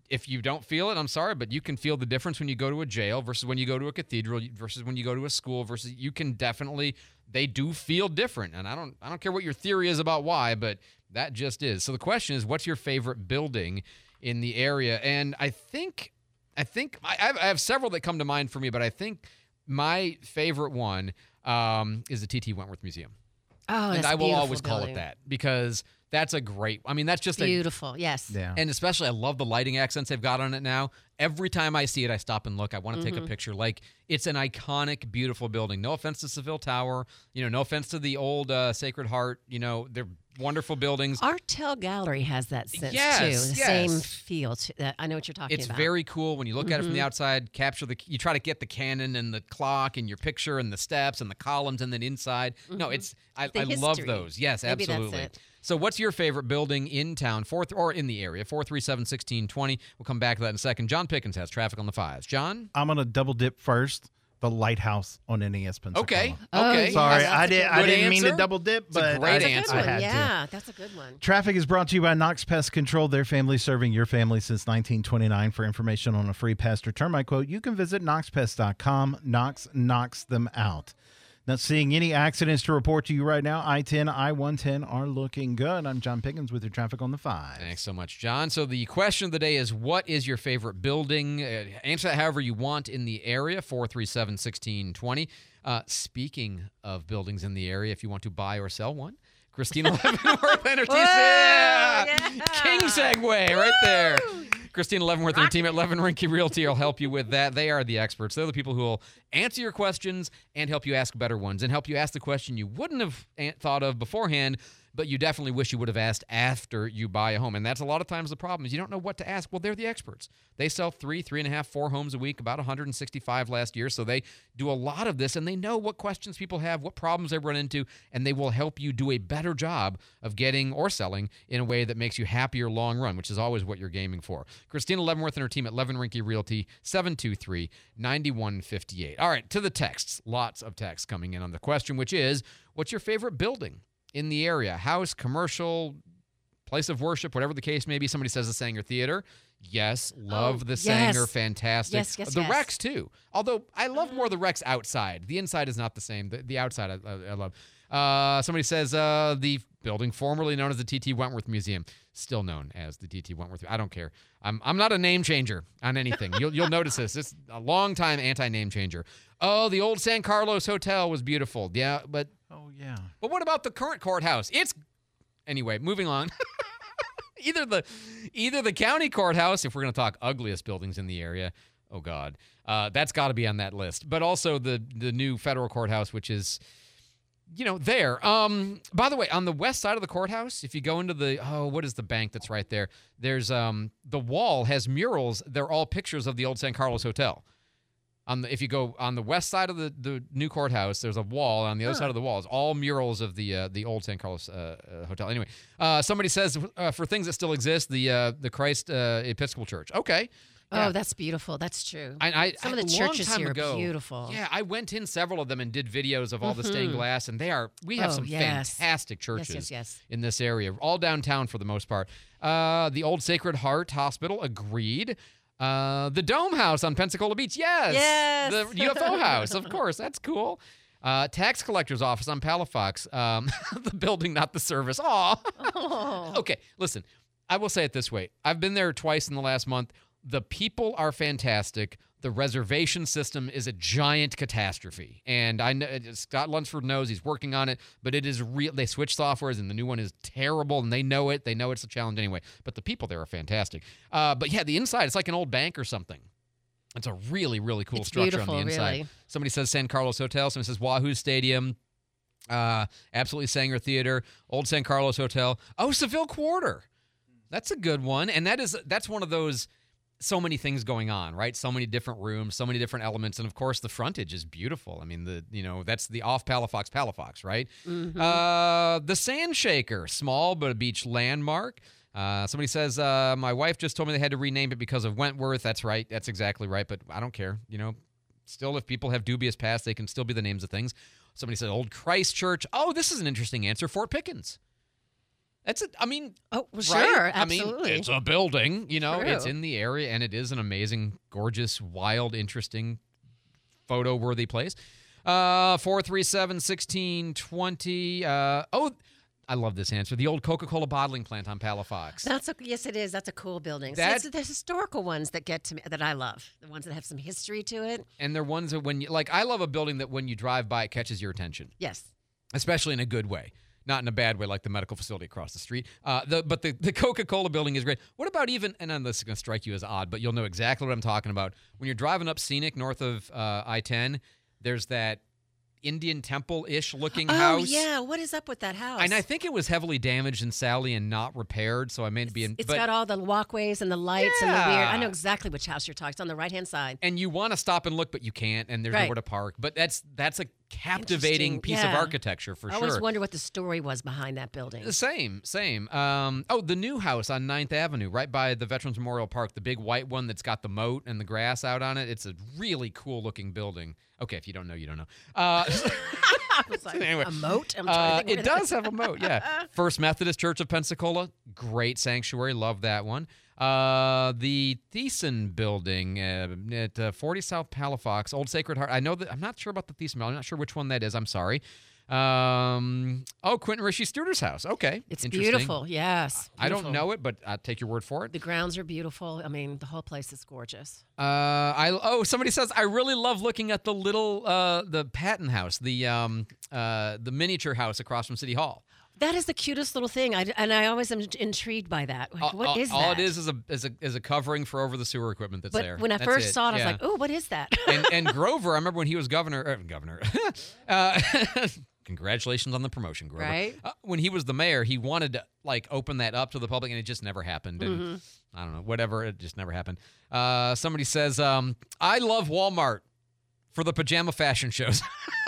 if you don't feel it, I'm sorry, but you can feel the difference when you go to a jail versus when you go to a cathedral versus when you go to a school versus you can definitely, they do feel different. And I don't I don't care what your theory is about why, but that just is. So the question is, what's your favorite building in the area? And I think, I think I have, I have several that come to mind for me, but I think my favorite one um, is the T T Wentworth Museum. Oh, and that's I a will beautiful always call building. it that because that's a great, I mean, that's just Beautiful, a, yes. Yeah. And especially, I love the lighting accents they've got on it now. Every time I see it, I stop and look. I want to take a Mhm. picture. Like, it's an iconic, beautiful building. No offense to Seville Tower. You know, no offense to the old uh, Sacred Heart. You know, they're wonderful buildings. Artel Gallery has that sense Yes, too. The yes. same feel. To, that I know what you're talking It's about. very cool when you look at it from the Mhm. outside, capture the, you try to get the cannon and the clock and your picture and the steps and the columns and then inside. No, Mhm. it's, I, The I love history. those. Yes, Maybe that's absolutely. it. So what's your favorite building in town four th- or in the area? four three seven, one six two zero. We'll come back to that in a second. John Pickens has traffic on the fives. John? I'm gonna double dip first. The Lighthouse on N E S Pensacola. Okay. Oh, Okay. yes, Sorry, that's I a did. good I Good didn't mean to answer. double dip, It's a but great I, That's a answer. good I one. had to. Yeah, that's a good one. Traffic is brought to you by Knox Pest Control. Their family serving your family since nineteen twenty-nine. For information on a free pest or termite quote, you can visit knox pest dot com. Knox knocks them out. Not seeing any accidents to report to you right now. I ten, I one ten are looking good. I'm John Pickens with your traffic on the five. Thanks so much, John. So the question of the day is, what is your favorite building? Uh, answer that however you want in the area, four three seven, one six two zero. Uh, speaking of buildings in the area, if you want to buy or sell one, Christina Leavenworth and her team. Yeah! yeah. King segue right there. Christina Leavenworth and her team at Levin Rinke Realty will help you with that. They are the experts. They're the people who will answer your questions and help you ask better ones and help you ask the question you wouldn't have an- thought of beforehand, but you definitely wish you would have asked after you buy a home. And that's a lot of times the problem is you don't know what to ask. Well, they're the experts. They sell three, three and a half, four homes a week, about one hundred sixty-five last year. So they do a lot of this, and they know what questions people have, what problems they run into, and they will help you do a better job of getting or selling in a way that makes you happier long run, which is always what you're gaming for. Christina Leavenworth and her team at Levin Rinke Realty, seven two three, nine one five eight. All right, to the texts. Lots of texts coming in on the question, which is, what's your favorite building in the area? House, commercial, place of worship, whatever the case may be. Somebody says the Sanger Theater. Yes, love Oh, the yes. Sanger, fantastic. Yes, yes, the yes. Rex too. Although I love more the Rex outside. The inside is not the same. The, the outside I, I, I love. Uh, somebody says uh, the building formerly known as the T T Wentworth Museum, still known as the T T Wentworth. I don't care. I'm I'm not a name changer on anything. You'll you'll notice this. It's a long time anti-name changer. Oh, the old San Carlos Hotel was beautiful. Yeah, but Oh, yeah. but what about the current courthouse? It's anyway. Moving on. either the either the county courthouse, if we're going to talk ugliest buildings in the area. Oh God, uh, that's got to be on that list. But also the the new federal courthouse, which is, you know, there. Um, by the way, on the west side of the courthouse, if you go into the oh, what is the bank that's right there? There's um the wall has murals. They're all pictures of the old San Carlos Hotel. On the, if you go on the west side of the, the new courthouse, there's a wall. On the other Huh. side of the wall is all murals of the uh, the old San Carlos uh, uh, Hotel. Anyway, uh, somebody says uh, for things that still exist, the uh, the Christ uh, Episcopal Church. Okay. Oh, that's beautiful. That's true. I, I, Some I- of the a long churches time here ago, are beautiful. Yeah, I went in several of them and did videos of all the stained Mhm. glass, and they are. We have Oh, some yes. fantastic Yes, churches yes, yes. in this area, all downtown for the most part. Uh, the old Sacred Heart Hospital, agreed. Uh, the Dome House on Pensacola Beach, yes. Yes. The U F O House, of course, that's cool. Uh, tax collector's office on Palafox. Um, the building, not the service. Aw. Oh. Okay, listen. I will say it this way. I've been there twice in the last month. The people are fantastic. The reservation system is a giant catastrophe. And I know Scott Lunsford knows he's working on it, but it is real. They switch softwares, and the new one is terrible, and they know it. They know it's a challenge anyway. But the people there are fantastic. Uh, but yeah, the inside, it's like an old bank or something. It's a really, really cool It's structure beautiful, on the inside. really. Somebody says San Carlos Hotel. Somebody says Wahoo Stadium. Uh, absolutely Sanger Theater. Old San Carlos Hotel. Oh, Seville Quarter. That's a good one. And that is that's one of those, so many things going on, right? So many different rooms, so many different elements. And of course, the frontage is beautiful. I mean, the you know, that's the off Palafox, Palafox, right? Mhm. Uh, the Sand Shaker, small but a beach landmark. Uh, somebody says, uh, my wife just told me they had to rename it because of Wentworth. That's right. That's exactly right. But I don't care. You know, still, if people have dubious past, they can still be the names of things. Somebody said Old Christ Church. Oh, this is an interesting answer. Fort Pickens. That's a, I mean, oh, well, right? sure, I mean, absolutely. it's a building, you know, True. it's in the area, and it is an amazing, gorgeous, wild, interesting, photo-worthy place. Uh, four three seven, one six two zero. Uh, oh, I love this answer. The old Coca-Cola bottling plant on Palafox. That's a, yes, it is. That's a cool building. So That- it's the historical ones that get to me that I love. The ones that have some history to it. And they're ones that when you, like, I love a building that when you drive by, it catches your attention. Yes. Especially in a good way. Not in a bad way like the medical facility across the street. Uh, the, but the, the Coca-Cola building is great. What about even, and this is going to strike you as odd, but you'll know exactly what I'm talking about. When you're driving up Scenic north of uh, I ten, there's that Indian temple-ish looking Oh, house. yeah. What is up with that house? And I think it was heavily damaged in Sally and not repaired, so I may be in. It's but, got all the walkways and the lights and the weird. Yeah. I know exactly which house you're talking. It's on the right-hand side. and you want to stop and look, but you can't, and there's Right. nowhere to park. But that's that's a captivating Interesting. piece of Yeah. architecture for I sure. always wonder what the story was behind that building. The Same, same. Um, oh, the new house on ninth Avenue, right by the Veterans Memorial Park, the big white one that's got the moat and the grass out on it. It's a really cool-looking building. Okay, if you don't know, you don't know. Uh, I was like, anyway, a moat? I'm trying uh, to think it what does have a moat, yeah. First Methodist Church of Pensacola, great sanctuary, love that one. Uh, the Thiessen Building uh, at uh, forty South Palafox, Old Sacred Heart. I know that I'm not sure about the Thiessen Building. I'm not sure which one that is. I'm sorry. Um, oh, Quentin Rishi Studer's house. Okay, It's interesting. beautiful. Yes. I don't beautiful. know it, but I'll take your word for it. The grounds are beautiful. I mean, the whole place is gorgeous. Uh, I oh somebody says I really love looking at the little uh the Patton house, the um uh the miniature house across from City Hall. That is the cutest little thing, I, and I always am intrigued by that. Like, all, what is all that? it is is a is a is a covering for over the sewer equipment that's But there. when I That's first saw it, I was yeah. like, "Oh, what is that?" and, and Grover, I remember when he was governor. Er, governor. uh, congratulations on the promotion, Grover. Right. Uh, when he was the mayor, he wanted to like open that up to the public, and it just never happened. And Mhm. I don't know, whatever, it just never happened. Uh, somebody says, um, "I love Walmart for the pajama fashion shows."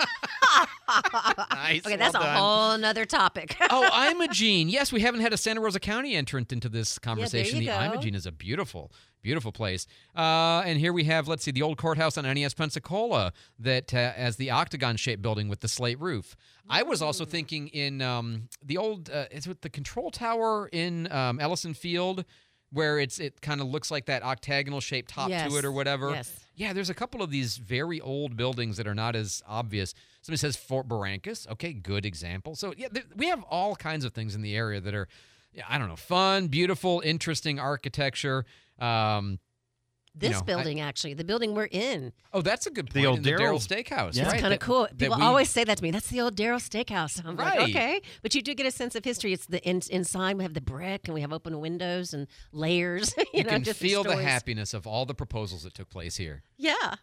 Nice. Okay, that's well a done. whole nother topic. Oh, Imogene. Yes, we haven't had a Santa Rosa County entrant into this conversation. you the go. Imogene is a beautiful, beautiful place. Uh, and here we have, let's see, the old courthouse on N E S Pensacola that uh, has the octagon-shaped building with the slate roof. I was also thinking in um, the old, uh, is it the control tower in um, Ellison Field, where it's it kind of looks like that octagonal-shaped top Yes, to it or whatever. yes. Yeah, there's a couple of these very old buildings that are not as obvious. Somebody says Fort Barrancas. Okay, good example. So, yeah, there, we have all kinds of things in the area that are, yeah, I don't know, fun, beautiful, interesting architecture. Um, This you know, I- building, actually, the building we're in. oh, that's a good point. The old in the Darryl- Darryl Steakhouse. Yeah. right, It's kind of that- cool. that People we- always say that to me. That's the old Darryl Steakhouse. I'm Right. like, okay. But you do get a sense of history. It's the in, inside. We have the brick, and we have open windows and layers. you You know, can different feel the stories. happiness of all the proposals that took place here. Yeah.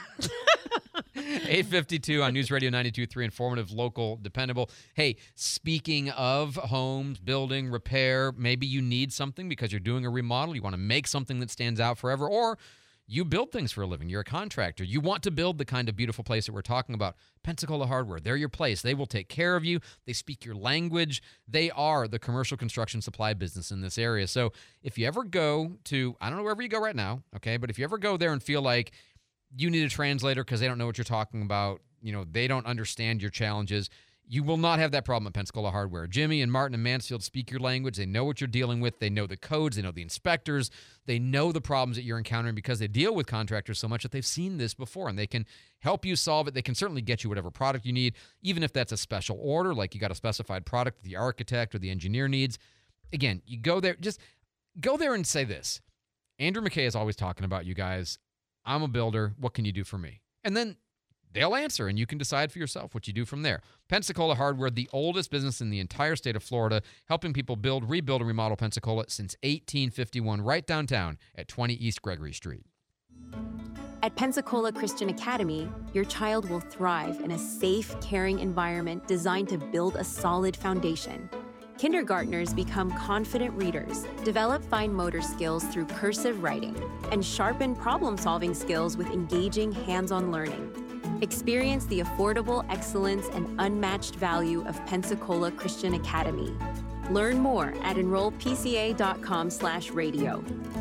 eight fifty-two on News Radio ninety-two point three, informative, local, dependable. Hey, speaking of homes, building, repair, maybe you need something because you're doing a remodel. You want to make something that stands out forever, or you build things for a living. You're a contractor. You want to build the kind of beautiful place that we're talking about. Pensacola Hardware, they're your place. They will take care of you. They speak your language. They are the commercial construction supply business in this area. So if you ever go to, I don't know wherever you go right now, okay, but if you ever go there and feel like you need a translator because they don't know what you're talking about, you know, they don't understand your challenges, you will not have that problem at Pensacola Hardware. Jimmy and Martin and Mansfield speak your language. They know what you're dealing with. They know the codes. They know the inspectors. They know the problems that you're encountering because they deal with contractors so much that they've seen this before, and they can help you solve it. They can certainly get you whatever product you need, even if that's a special order, like you got a specified product that the architect or the engineer needs. Again, you go there, just go there and say this. Andrew McKay is always talking about you guys. I'm a builder. What can you do for me? And then they'll answer, and you can decide for yourself what you do from there. Pensacola Hardware, the oldest business in the entire state of Florida, helping people build, rebuild, and remodel Pensacola since eighteen fifty-one, right downtown at twenty East Gregory Street. At Pensacola Christian Academy, your child will thrive in a safe, caring environment designed to build a solid foundation. Kindergartners become confident readers, develop fine motor skills through cursive writing, and sharpen problem-solving skills with engaging hands-on learning. Experience the affordable excellence and unmatched value of Pensacola Christian Academy. Learn more at enroll p c a dot com slash radio.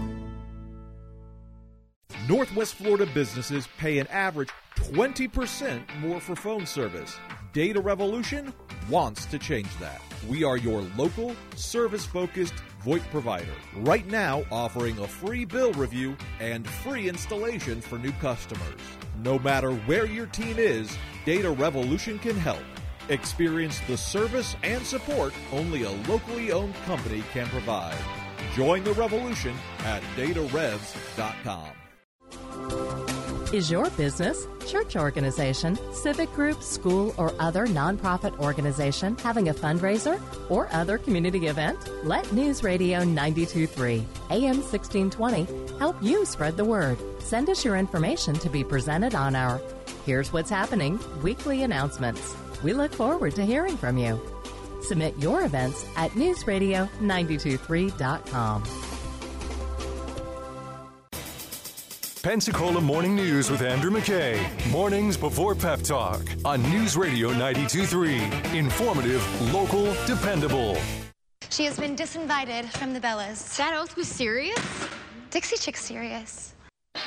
Northwest Florida businesses pay an average twenty percent more for phone service. Data revolution? wants to change that. We are your local, service-focused VoIP provider. Right now, offering a free bill review and free installation for new customers. No matter where your team is, Data Revolution can help. Experience the service and support only a locally owned company can provide. Join the revolution at data revs dot com. Is your business, church organization, civic group, school, or other nonprofit organization having a fundraiser or other community event? Let News Radio ninety-two point three, A M sixteen twenty help you spread the word. Send us your information to be presented on our Here's What's Happening weekly announcements. We look forward to hearing from you. Submit your events at news radio nine two three dot com. Pensacola Morning News with Andrew McKay. Mornings before Pep Talk on News Radio ninety-two point three. Informative, local, dependable. She has been disinvited from the Bellas. That oath was serious? Dixie Chick's serious.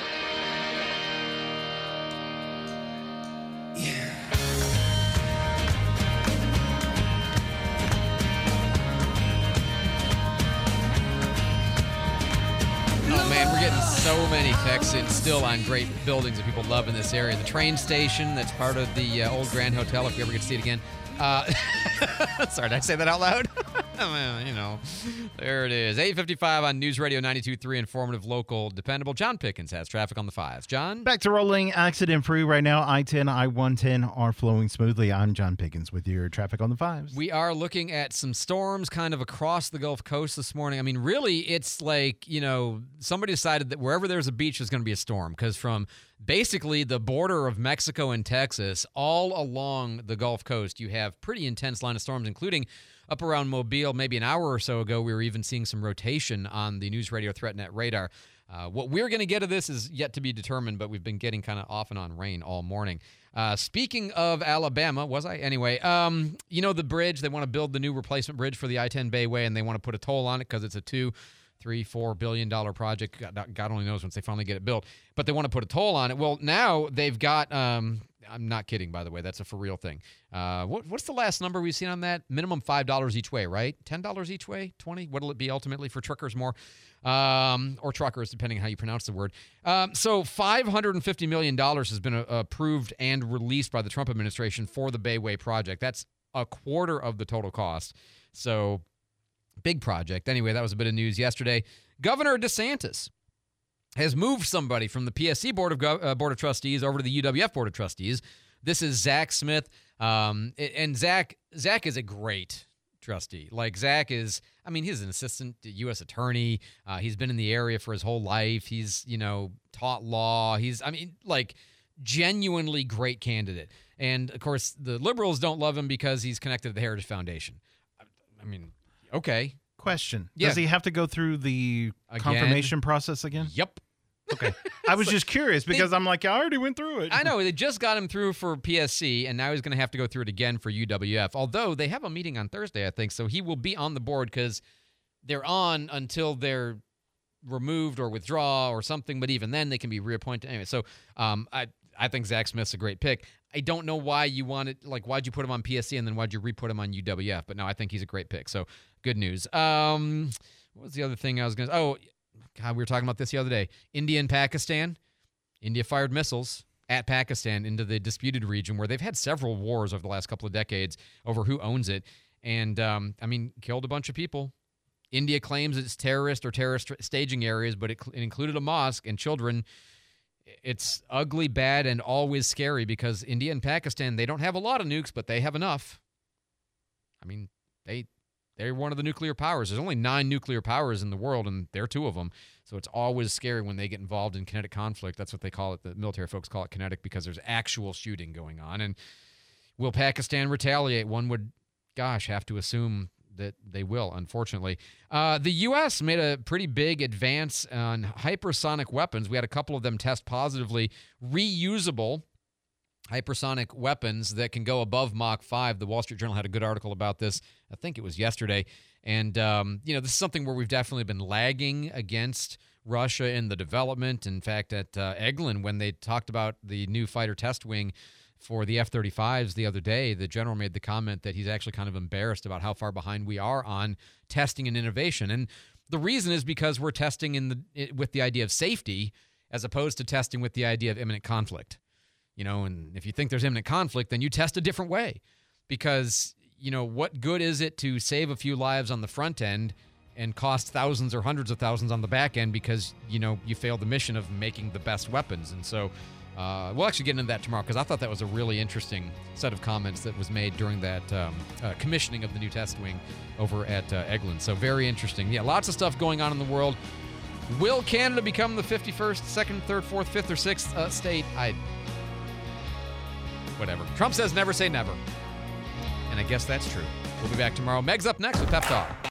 Oh man, we're getting so many texts in still on great buildings that people love in this area. The train station that's part of the uh, old Grand Hotel, if you ever get to see it again. Uh, sorry, did I say that out loud? Well, you know, there it is. eight fifty-five on News Radio ninety-two point three, informative, local, dependable. John Pickens has traffic on the fives. John? Back to rolling accident-free right now. I ten, I one ten are flowing smoothly. I'm John Pickens with your traffic on the fives. We are looking at some storms kind of across the Gulf Coast this morning. I mean, really, it's like, you know, somebody decided that wherever there's a beach, there's going to be a storm, because from basically the border of Mexico and Texas all along the Gulf Coast, you have pretty intense line of storms, including up around Mobile. Maybe an hour or so ago, we were even seeing some rotation on the News Radio ThreatNet radar. Uh, what we're going to get of this is yet to be determined, but we've been getting kind of off and on rain all morning. Uh, speaking of Alabama, was I? Anyway, um, you know the bridge, they want to build the new replacement bridge for the I ten Bayway, and they want to put a toll on it because it's a two, three, four billion dollar project. God, God only knows once they finally get it built. But they want to put a toll on it. Well, now they've got, um, I'm not kidding, by the way, that's a for real thing. Uh, what, what's the last number we've seen on that? Minimum five dollars each way, right? ten dollars each way? twenty? What'll it be ultimately for truckers more? Um, or truckers, depending on how you pronounce the word. Um, so five hundred fifty million dollars has been uh, approved and released by the Trump administration for the Bayway project. That's a quarter of the total cost. So big project. Anyway, that was a bit of news yesterday. Governor DeSantis has moved somebody from the P S C Board of Go- uh, Board of Trustees over to the U W F Board of Trustees. This is Zach Smith. Um, and Zach, Zach is a great trustee. Like, Zach is, I mean, he's an assistant U S attorney. Uh, he's been in the area for his whole life. He's, you know, taught law. He's, I mean, like, genuinely great candidate. And, of course, the liberals don't love him because he's connected to the Heritage Foundation. I, I mean, okay. Question. Yeah. Does he have to go through the Again? confirmation process again? Yep. Okay. I was like, just curious because they, I'm like, I already went through it. I know. They just got him through for P S C, and now he's going to have to go through it again for U W F. Although they have a meeting on Thursday, I think, so he will be on the board because they're on until they're removed or withdraw or something, but even then they can be reappointed. Anyway, so um, I, I think Zach Smith's a great pick. I don't know why you wanted, like, why'd you put him on P S C and then why'd you re-put him on U W F? But no, I think he's a great pick. So good news. Um, what was the other thing I was going to, oh, God, we were talking about this the other day. India and Pakistan. India fired missiles at Pakistan into the disputed region where they've had several wars over the last couple of decades over who owns it. And, um, I mean, killed a bunch of people. India claims it's terrorist or terrorist staging areas, but it, it included a mosque and children. It's ugly, bad, and always scary because India and Pakistan, they don't have a lot of nukes, but they have enough. I mean, they, they're one of the nuclear powers. There's only nine nuclear powers in the world, and they're two of them. So it's always scary when they get involved in kinetic conflict. That's what they call it. The military folks call it kinetic because there's actual shooting going on. And will Pakistan retaliate? One would, gosh, have to assume that they will, unfortunately. Uh, the U S made a pretty big advance on hypersonic weapons. We had a couple of them test positively. Reusable hypersonic weapons that can go above Mach five. The Wall Street Journal had a good article about this. I think it was yesterday. And, um, you know, this is something where we've definitely been lagging against Russia in the development. In fact, at uh, Eglin, when they talked about the new fighter test wing for the F thirty-fives the other day, the general made the comment that he's actually kind of embarrassed about how far behind we are on testing and innovation. And the reason is because we're testing in the with the idea of safety as opposed to testing with the idea of imminent conflict. You know, and if you think there's imminent conflict, then you test a different way. Because, you know, what good is it to save a few lives on the front end and cost thousands or hundreds of thousands on the back end because, you know, you failed the mission of making the best weapons? And so uh, we'll actually get into that tomorrow because I thought that was a really interesting set of comments that was made during that um, uh, commissioning of the new test wing over at uh, Eglin. So very interesting. Yeah, lots of stuff going on in the world. Will Canada become the fifty-first, second, third, fourth, fifth, or sixth uh, state? I... Whatever. Trump says never say never. And I guess that's true. We'll be back tomorrow. Meg's up next with Pep Talk.